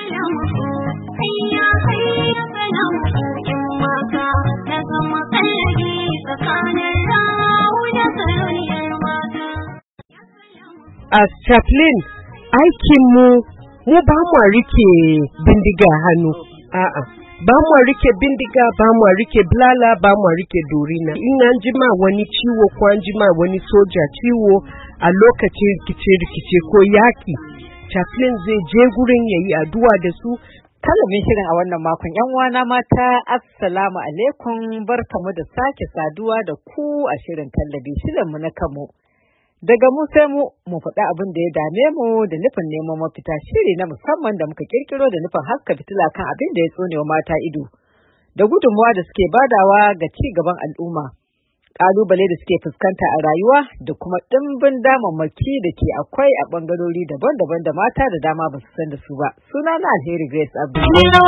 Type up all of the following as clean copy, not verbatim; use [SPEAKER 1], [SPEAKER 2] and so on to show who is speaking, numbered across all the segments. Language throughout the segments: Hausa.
[SPEAKER 1] A Chaplain, aikinmu mu ba mu rike bindiga hannu, a'a. Ba mu rike bindiga, ba mu rike blala, ba mu rike dorina. In an jima wani ciwo ko an jima wani soja ciwo a lokacin rikice ko yaki, Chaplain zai je gurin yayi addu'a da su.
[SPEAKER 2] Kalamin shirin a wannan makon ‘yan uwana mata, assalamu alaikum, barkamu da sake saduwa da ku a shirin kallabi shirinmu na kanmu. Daga mu sai mu faɗi abin da ya dame mu da nufin neman mafita, shiri na musamman da muka kirkiro da nufin haska fitila kan abin da ya tsone wa mata ido da gudunmuwa da suke badawa ga ci gaban al'umma, ƙalubale da suke fuskanta a rayuwa da kuma ɗimbin damammaki da ke akwai a ɓangarori daban-daban da mata da dama ba su san da su ba. Suna na Alheri Grace Abdu.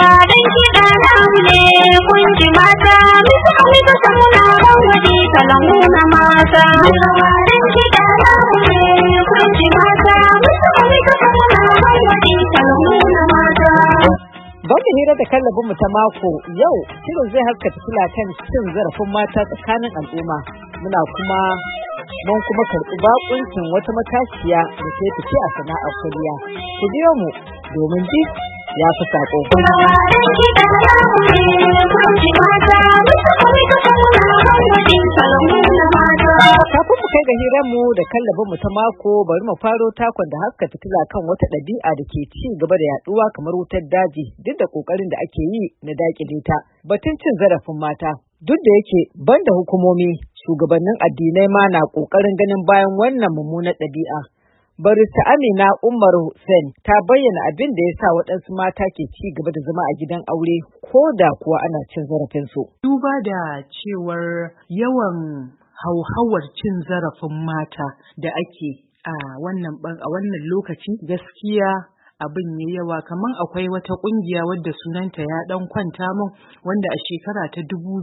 [SPEAKER 2] Banda hira da kallabinmu ta mako yau shirin zai haska fitila kan cin zarafin mata tsakanin al'umma. Mun kuma karɓi bakuncin wata matashiya da ta fice a sana'ar kwalliya. Ku biyo mu domin ji ya fi saƙo. Kafin mu kai ga hiranmu da kallabinmu ta mako, bari mu faro takon da haska fitila kan wata ɗabi'a da ke ci gaba da yaduwa kamar wutar daji duk da ƙoƙarin da ake yi na daƙile ta. Batun cin zarafin mata. Duk da yake banda hukumomi, shugabannin addinai ma na ƙoƙarin ganin bayan wannan mummunar ɗabi'a. Barista Amina Umar Hussein ta bayyana abin da ya sa waɗansu mata ke ci gaba da zama a gidan aure ko da kuwa ana cin zarafinsu.
[SPEAKER 3] Duba da cewar yawan hauhawar cin zarafin mata da ake a wannan lokaci, gaskiya abin ya yawa. Kaman akwai wata kungiya wadda sunanta ya dan kwanta min, wanda a shekara ta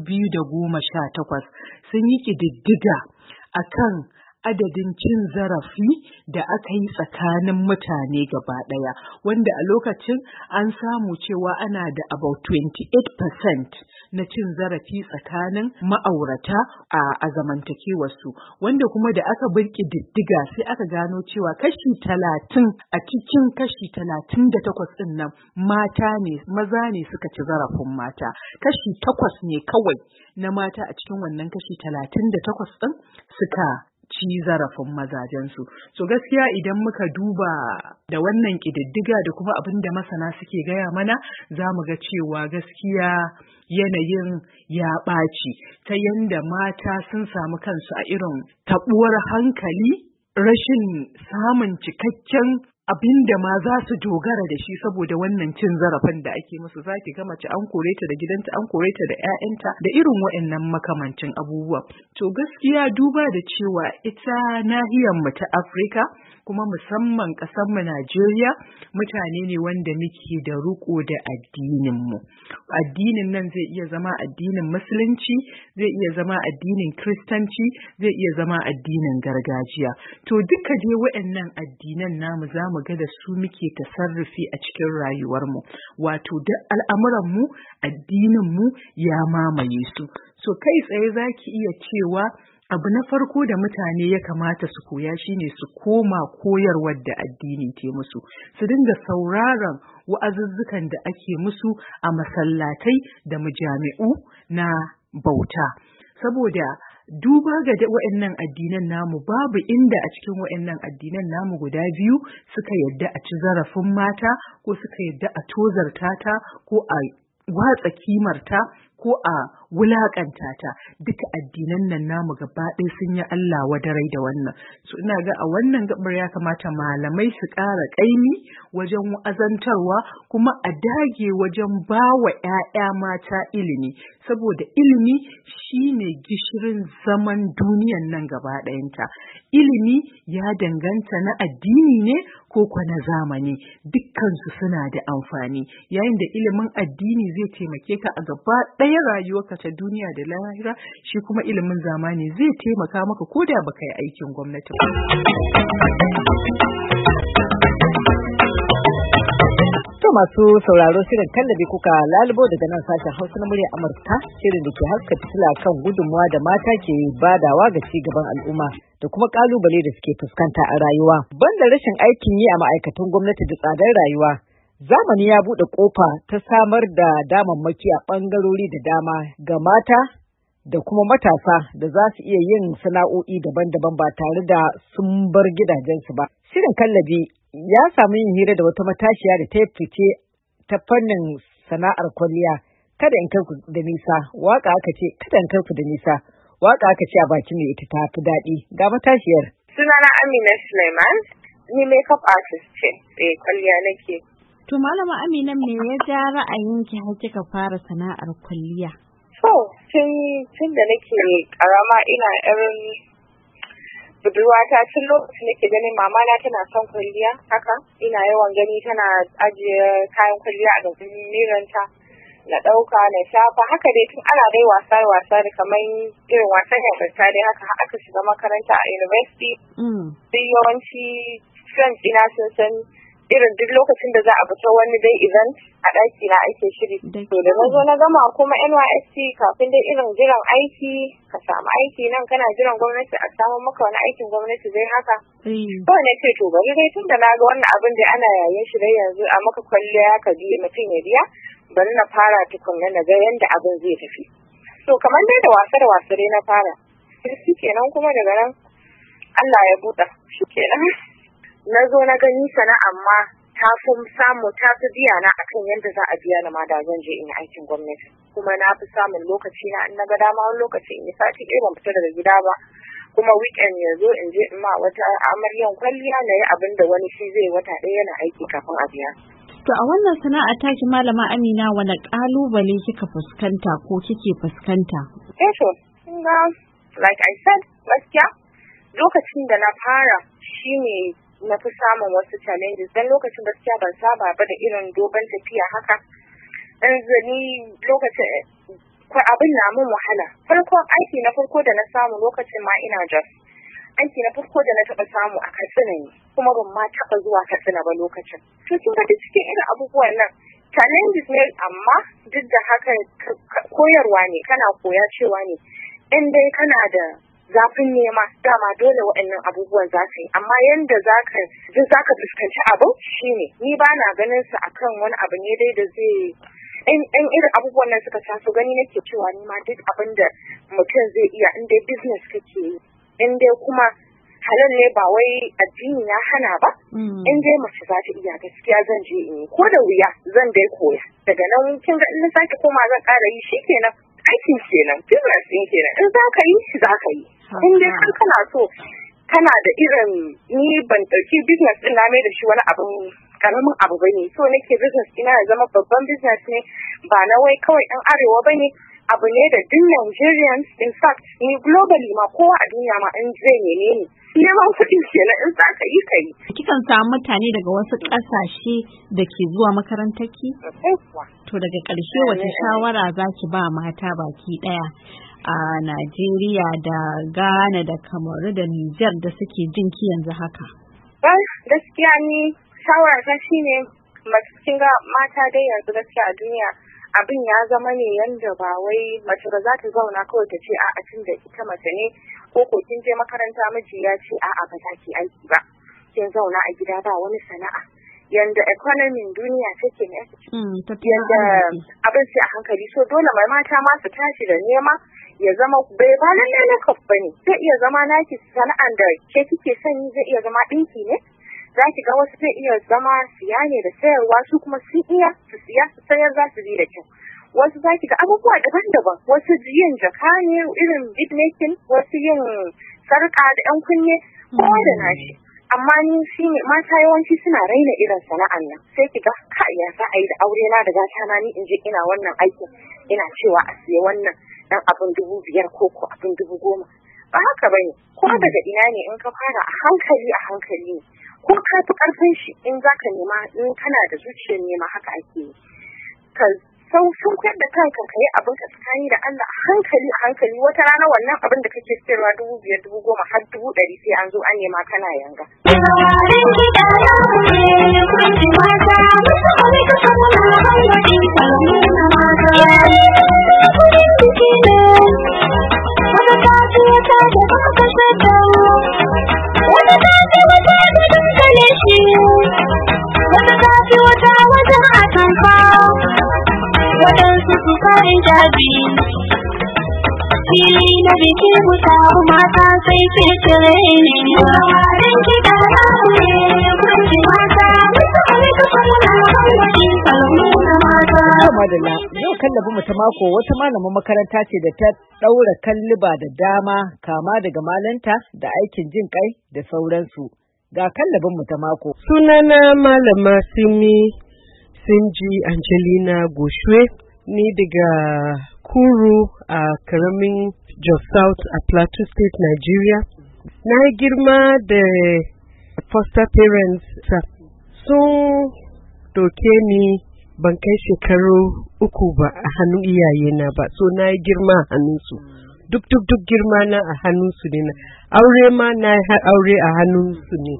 [SPEAKER 3] 2018 sun yi kididdiga akan adadin cin zarafi da aka yi tsakanin mutane gaba ɗaya, wanda a lokacin an samu cewa ana da about 28% na cin zarafi tsakanin ma'aurata a zamantakewarsu, wanda kuma da aka bi ƙididdiga sai aka gano cewa kashi 30 a cikin kashi 38 ɗin nan maza ne suka ci zarafin mata, kashi 8 ne kawai na mata a cikin wannan kashi 38 ɗin suka ci zarafin mazajensu. So gaskiya idan muka duba da wannan ƙididdiga da kuma abin da masana suke gaya mana, za mu ga cewa gaskiya yanayin ya ɓaci ta yanda mata sun samu kansu a irin taɓuwar hankali, rashin samun cikakken abin da ma za su dogara da shi saboda wannan cin zarafin da ake musu. Zaki ga mace an kore ta da gidanta, an kore ta da 'ya'yanta da irin waɗannan makamancin abubuwa. To gaskiya duba da cewa ita nahiyar mu ta Afirka, kuma musamman ƙasar mu Najeriya, mutane ne wanda muke da riko da addinin mu. Addinin nan zai iya zama addinin Musulunci, zai iya zama addinin Kiristanci, zai iya zama addinin gargajiya. To duka dai waɗannan addinan namu za mu ga da su muke tasarrufi a cikin rayuwarmu, wato duk al'amuranmu addininmu ya mamaye su. So kai tsaye za ki iya cewa abu na farko da mutane ya kamata su koya shine su koma koyarwar da addini ke musu, su dinga sauraron wa'azuzzukan da ake musu a masallatai da majami'u na bauta, saboda duba ga waɗannan addinan namu babu inda a cikin waɗannan addinan namu guda biyu suka yadda a ci zarafin mata ko suka yadda a tozarta ta ko a watsa kimarta ko a wulakanta ta. Duka addinan nan namu gaba ɗaya sun yi Allah wadarai da wannan. So ina ga a wannan gabar ya kamata malamai su ƙara ƙaimi wajen wa'azantarwa, kuma a dage wajen bawa 'ya'ya mata ilimi, saboda ilimi shine gishirin zaman duniyan nan gaba ɗayanta. Ilimi ya danganta na addini ne ko na zamani, dukkansu suna da amfani. Yayin da ilimin addini zai taimake ka a gaba ɗaya rayuwarka ta duniya da lahira, shi kuma ilimin zamani zai taimaka maka ko da baka yi aikin gwamnati ba. To
[SPEAKER 2] masu sauraro shirin kallabi kuka lalubo daga nan sashen Hausa na muryar Amurka, shirin da ke haska fitila kan gudunmuwa da mata ke badawa ga ci gaban al'umma da kuma kalubale da suke fuskanta a rayuwa. Banda rashin aikin yi a ma'aikatan gwamnati da tsadar rayuwa, zamani ya buɗe ƙofa ta samar da damammaki a ɓangarori da dama ga mata da kuma matasa da za su iya yin sana'o'i daban-daban ba tare da sun bar gidajensu ba. Shirin kallabi ya samu yin hira da wata matashiya da ta fice ta fannin sana'ar kwalliya. Kada in kai ku da nisa, waka aka ce kada in kai ku da nisa, waka aka ce a bakin mai ita ta fi daɗi. Ga matashiyar.
[SPEAKER 4] Sunana Amina Suleiman, ni makeup artist ce, kwalliya nake.
[SPEAKER 5] To Malama Amina, me ya ja ra'ayinki har kika fara sana'ar kwalliya?
[SPEAKER 4] So, tun da nake karama ina irin budurwata tun lokacin nake ganin mama na tana son kwalliya haka, ina yawan gani tana ajiye kayan kwalliya a gaban miranta, na ɗauka na shafa haka dai tun ana dai wasa da kamar irin wasan yabarta dai haka aka shiga makaranta a university. Sai yawanci friends ina sun san irin duk lokacin da za a fito wani dai event a ɗaki na ake shiri. To da na zo na gama kuma NYSC kafin dai irin jiran aiki ka samu aiki nan kana jiran gwamnati a samu maka wani aikin gwamnati zai haka. Kawai na ce to bari dai tun da na ga wannan abin da ana yayin shi dai yanzu a maka kwalliya ka biya mutum ya biya bari na fara tukunna na ga yanda abin zai tafi. To kamar dai da wasa dai na fara. Shi kenan kuma daga nan Allah ya buɗa shi kenan. Na zo na gani sana amma ta fi samu ta fi biya na akan yadda za a biya na ma da zan je in yi aikin gwamnati kuma na fi samun lokaci na ga dama wani lokaci in yi sati ɗaya ban fita daga gida ba kuma weekend ya zo in je in ma wata amaryan kwalliya na yi abin da wani shi zai wata ɗaya yana aiki kafin a biya.
[SPEAKER 5] To a wannan sana'a taki Malama Amina wani ƙalubale kika fuskanta ko kike fuskanta?
[SPEAKER 4] To, like I said, gaskiya lokacin da na fara shine na fi samun wasu challenges dan lokacin gaskiya ban saba ba da irin dogon tafiya haka. Ni lokacin abin na mun wahala. Aiki na farko da na samu lokacin ma ina Jos. Aiki na farko da na taɓa samu a Katsina ne kuma ban ma taɓa zuwa Katsina ba lokacin. To kin ga cikin irin abubuwan nan challenges ne amma duk da haka koyarwa ne kana koya cewa ne in dai kana da zafin nema dama dole waɗannan abubuwan za ka yi amma yanda za ka fuskanci abu shine ni ba na ganin su akan wani abu ne dai da zai in irin abubuwan nan suka taso gani nake cewa ni ma duk abin da mutum zai iya in dai business kake yi in dai kuma halal ne ba wai addini ya hana ba in dai mace za ta iya gaskiya zan je in yi ko da wuya zan dai koya daga nan kin ga in na sake koma zan ƙara yi shikenan aikin kenan business din kenan in za ka yi in dai kana so kana da irin ni ban ɗauki business din na mai da shi wani abu karamin abu bane so nake business ina ya zama babban business ne ba na wai kawai ɗan arewa bane abu ne da duk Nigerians in fact ni globally ma kowa a duniya ma in zai neme ni neman kuɗi kenan in za ka yi kai.
[SPEAKER 5] Kikan samu mutane daga wasu ƙasashe da ke zuwa makarantar ki? To daga ƙarshe wace shawara za ki ba mata baki ɗaya a Najeriya da Ghana da Kamaru da Nijar da suke jin ki yanzu haka?
[SPEAKER 4] Gaskiya ni shawara ta shine kin ga mata dai yanzu gaskiya a duniya abin ya zama ne yanda ba wai mace ba za ta zauna kawai ta ce a'a tun da ita mace ne ko kin je makaranta miji ya ce a'a ba za ki aiki ba kin zauna a gida ba wani sana'a yanda economy duniya take ne yanda abin sai a hankali so dole mai mata ma su tashi da nema ya zama bai ba lalle na kaf bane zai iya zama naki sana'an da ke kike sani zai iya zama dinki ne za ki ga wasu zai iya zama siya ne da sayarwa su kuma sun iya su siya su sayar za su bi da kyau wasu za ki ga abubuwa daban-daban wasu yin jaka ne irin bead making wasu yin sarƙa da yan kunne kowa da nashi amma ni shi ne mata yawanci suna raina irin sana'an nan sai ki ga ya za a yi da aure na da gata na ni in je ina wannan aikin ina cewa a siya wannan dan abin 5,000 ko abin 10,000 ba haka bane ko daga ina ne in ka fara a hankali ko ka fi karfin shi in zaka nema in kana da zuciyar nema haka ake yi ka sun koyar da kanka ka yi abin ka tsakani da Allah a hankali wata rana wannan abin da kake sayarwa 5,000, 10,000 har 100,000 sai an zo an nema kana yanga.
[SPEAKER 6] waɗansu su farin jaji fili na biki mutaru mata sai fitire ne warin kiɗa ne kurji mata wasu alaika suna hanyoyi salmu na mata.
[SPEAKER 2] Madalla yau kallabi mu ta mako wata malamin makaranta ce da ta ɗaura kalliba da dama kama daga malanta da aikin jin kai da sauransu. Ga kallabin mu ta mako.
[SPEAKER 1] Sunana Malama Simi Sinji Angelina Goshwe, ni daga Kuru a karamin Jos South a Plateau State, Nigeria. Na girma da foster parents sun doke ni ban kai shekaru 3 ba a hannun iyayena ba, so na girma a hannunsu. Duk girma na a hannunsu ne, aure ma na aure a hannunsu ne.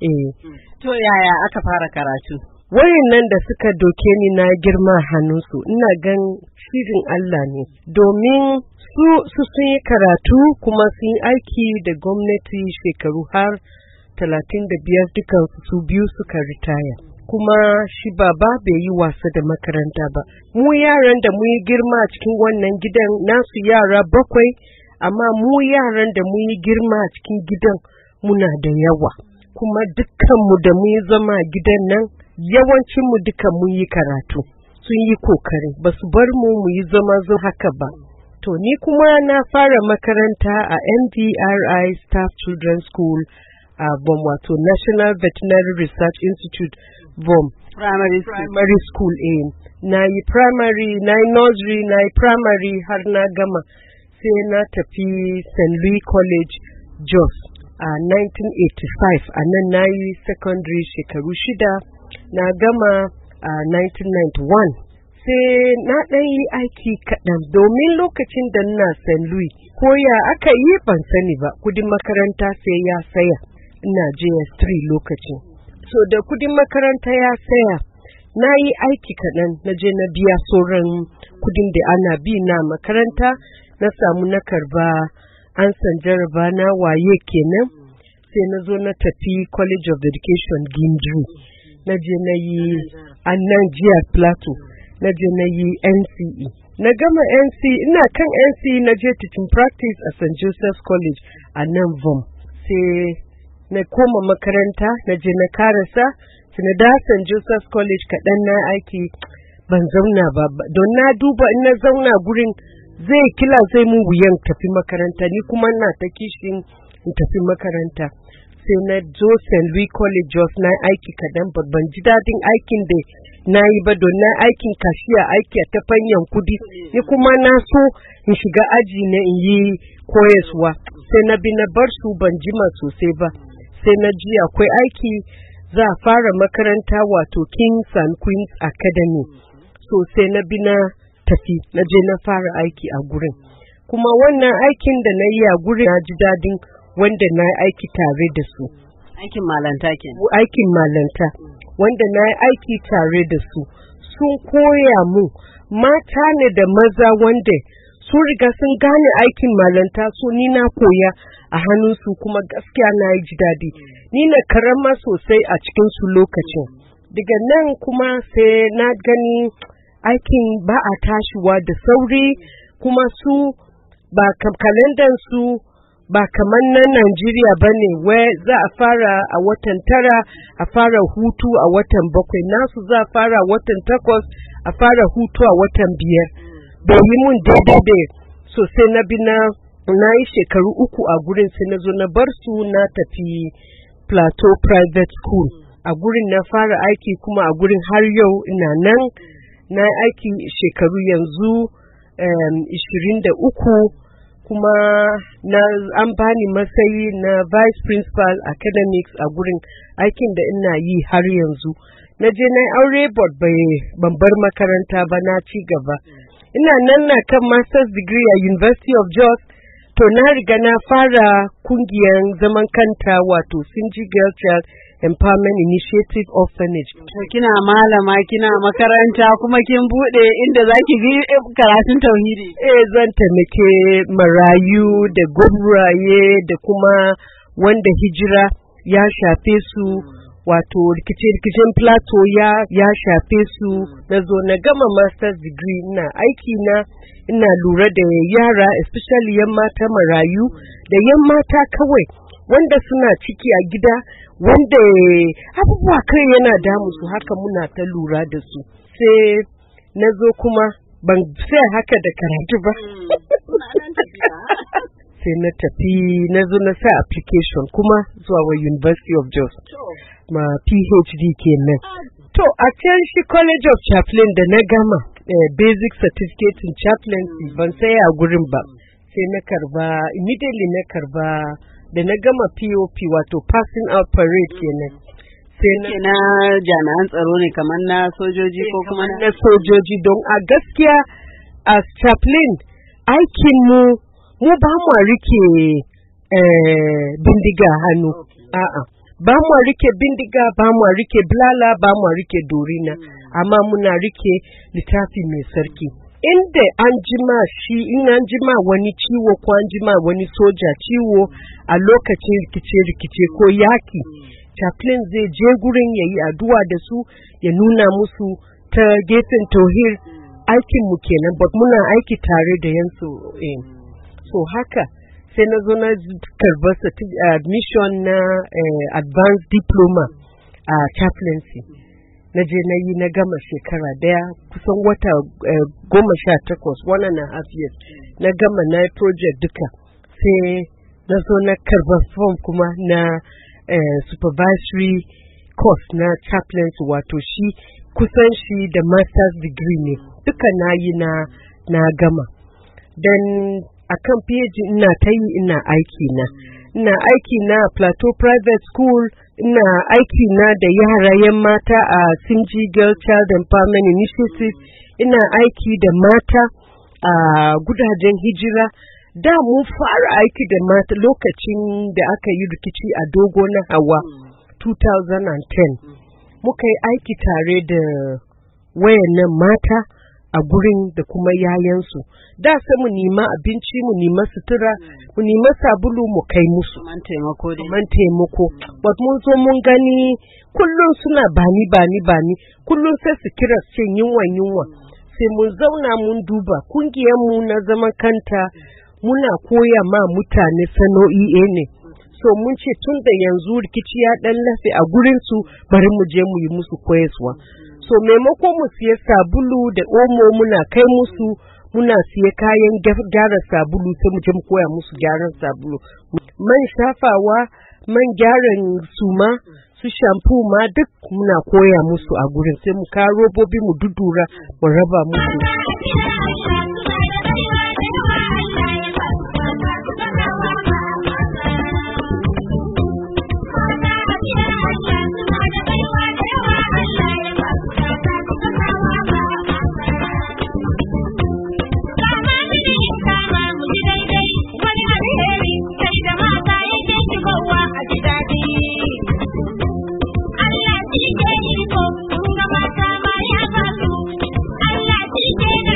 [SPEAKER 2] To yaya aka fara karatu?
[SPEAKER 1] Wayannan da suka doke ni na girma hannunsu, ina gan shirin Allah ne, domin su sun yi karatu kuma sun yi aiki da gwamnati shekaru har 35 dukansu su biyu suka ritaya. Kuma shi baba bai yi wasa da makaranta ba. Mu yaran da mu yi girma a cikin wannan gidan nasu yara 7, amma mu yaran da mu yi girma a cikin gidan muna da yawa. Kuma dukkanmu da mu yi zama a gidan nan yawancinmu duka mun yi karatu, sun yi kokari, ba su bar mu yi zama haka ba. To ni kuma na fara makaranta a NDRI Staff Children's School a BOM, wato National Veterinary Research Institute BOM. Primary School. Na yi primary, na yi nursery, na yi primary har na gama. Sai na tafi St. Louis College, Jos a 1985. A nan na yi secondary shekaru 6. Na gama a 1991, sai na ɗan yi aiki kaɗan domin lokacin da na St. Louis ko ya aka yi ban sani ba, kudin makaranta sai ya saya, ina JS3 lokacin. So da kudin makaranta ya saya, na yi aiki kaɗan na je na biya sauran kudin da ana bi na makaranta, na samu na karba an san jaraba na waye kenan, sai na zo na tafi College of Education Gindiri. Na je na yi a nan jihar Plateau, na je na yi NCE. Na gama NCE, ina kan NCE na je teaching practice a St. Joseph's College a nan VOM. Sai na koma makaranta, na je na karasa, sai na da St. Joseph's College kaɗan na aiki ban zauna ba, don na duba in na zauna gurin zai mun wuyan tafi makaranta, ni kuma na ta kishin in tafi makaranta. Sai na zo St. Louis College Jos na aiki kadan, ban ji dadin aikin da na yi ba, don na aikin kashiya, aiki a ta fanyan kudi, ni kuma na so in shiga aji na in yi koyaswa. Sai na bi na bar su ban jima sosai ba, sai na ji akwai aiki za a fara makaranta wato Kings and Queens Academy. So sai na bi na tafi, na je na fara aiki a gurin. Kuma wannan aikin da na yi a gurin na ji dadin wanda na aiki tare da su.
[SPEAKER 2] Aikin malanta ke?
[SPEAKER 1] Aikin malanta, wanda na aiki tare da su. Sun koya mu mata ne da maza wanda sun riga sun gane aikin malanta, so ni na koya a hannunsu kuma gaskiya na ji daɗi. Ni na karama sosai a cikin su lokacin. Daga nan kuma sai na gani aikin ba a tashiwa da sauri, kuma su ba kalandan su ba kamar na Najeriya ba ne, wai za a fara a watan 9 a fara hutu a watan 7, nasu za a fara watan 8 a fara hutu a watan 5. Bai yi mun daidai sosai. Na bi na yi shekaru 3 a gurin, sai na zo na bar su na tafi Plateau Private School. A gurin na fara aiki, kuma a gurin har yau ina nan na aiki shekaru yanzu 23. Kuma an bani matsayi na vice principal academics a gurin aikin da ina yi har yanzu. na je na aure but ban bar makaranta ba, na ci gaba. Ina nan na kan master's degree a University of Jos. To na riga na fara kungiyar zaman kanta wato Sinji Girl Child Empowerment Initiative Orphanage.
[SPEAKER 2] To kina malama, kina makaranta kuma kin bude inda zaki bi karatun tauhidi.
[SPEAKER 1] Zan taimake marayu da gobraye da kuma wanda hijira ya shafe su, wato rikice-rikicen plateau ya shafe su. Na zo na gama master's degree, ina lura da yara, especially yan mata marayu da yan mata kawai wanda suna ciki a gida, wanda abubuwa kai yana damu su, haka muna ta lura da su. Sai na zo kuma ban sai haka da karatu ba. Sai na tafi na zo na sa application kuma zuwa wa University of Jos ma PhD kenan. To a can shi College of Chaplain da na gama basic certificate in chaplaincy ban saya a gurin ba, sai na karba immediately da na gama POP wato passing out parade kenan. Sai
[SPEAKER 2] na jami'an tsaro ne kamar na sojoji ko kuma
[SPEAKER 1] na sojoji, don a gaskiya as chaplain aikin mu ba mu rike bindiga hannu, ba mu rike bindiga, ba mu rike blala, ba mu rike dorina, amma muna rike littafi mai sarki. Inda in an jima wani ciwo ko an jima wani soja ciwo a lokacin rikice-rikice ko yaki, chaplain zai je gurin ya yi addu'a da su, ya nuna musu ta gefen tauhid. Aikinmu kenan, but muna aiki tare da yansu. So haka sai na zo na karba admission na advanced diploma a chaplaincy. Na je na yi na gama shekara daya, kusan wata 18, 1.5 years. Na gama na project duka. Sai na zo na karba form kuma na supervisory course na chaplaincy, wato shi kusan shi da master's degree ne. Duka na yi na gama. Then akan PhD ina ta yi ina aiki na Plateau Private School, ina aiki na da yara yan mata a Sinji Girl Child Empowerment Initiative, ina aiki da mata a gudajen hijira. Da mun fara aiki da mata lokacin da aka yi rikici a Dogo na Hawa 2010. Muka yi aiki tare da wayannan mata a gurin da kuma yayansu. Da sai mu nima abinci, mu nima sutura, mu nima sabulu mu kai musu.
[SPEAKER 2] Man
[SPEAKER 1] taimako. But mun zo mun gani kullum suna bani. Kullum sai su kira su ce yunwa. Sai mun zauna mun duba kungiyarmu na zaman kanta muna koya ma mutane sana'o'i ne. So mun ce tun da yanzu rikici ya dan lafe a gurin su, bari mu je mu yi musu koyaswa. So maimakon mu siya sabulu da omo muna kai musu, muna siya kayan gyara sabulu sai mu je mu koya musu gyaran sabulu. Man shafawa, man gyaran suma, su shampoo ma duk muna koya musu a gurin, sai mu kawo robobi mu dudura mu raba musu.
[SPEAKER 6] Allah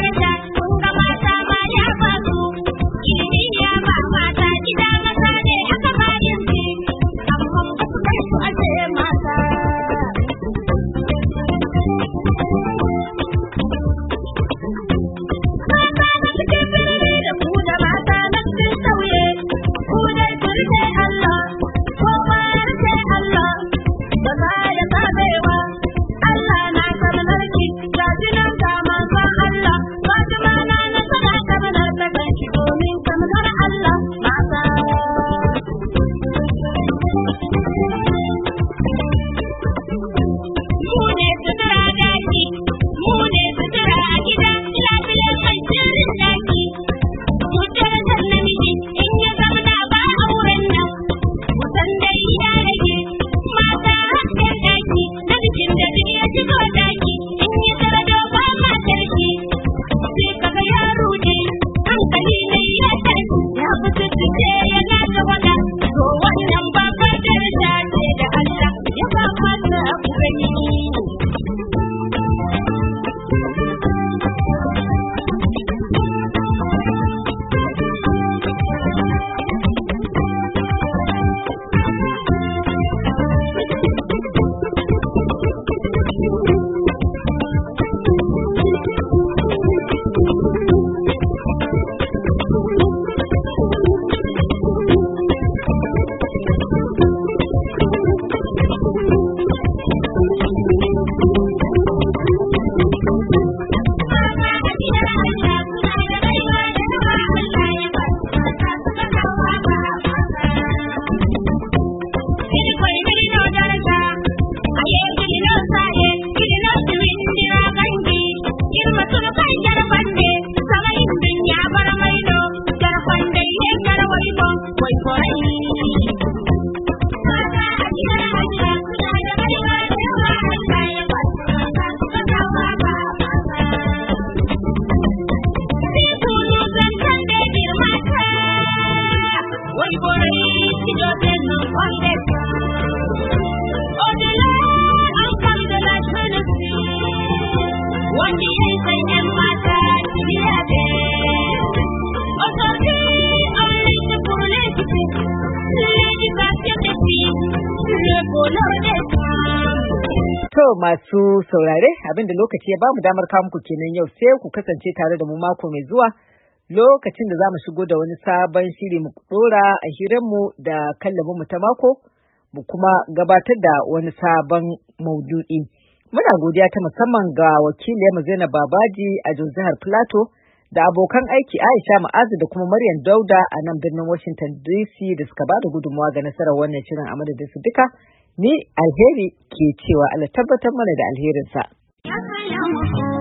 [SPEAKER 6] wanda ya yi sanyan mata biya be. Aujourd'hui, on lutte pour l'équité, l'éducation des filles, le bonheur des femmes.
[SPEAKER 2] To masu saurare abinda lokaci ya bamu damar kawo muku kenan yau, sai ku kasance tare da mu mako mai zuwa lokacin da zamu shigo da wani sabon shiri mu dora a hiranmu da kallabin mu ta mako mu kuma gabatar da wani sabon maudu'i. Muna godiya ta musamman ga wakiliyar Zainab Babaji a jihar Plateau da abokan aiki Aisha Ma'azu da kuma Maryam Dauda a nan birnin Washington DC da suka bada gudunmawa ga nasarar wannan shirin a madadin su duka. Ni Alheri ke cewa Allah tabbatar mana da alherinsa.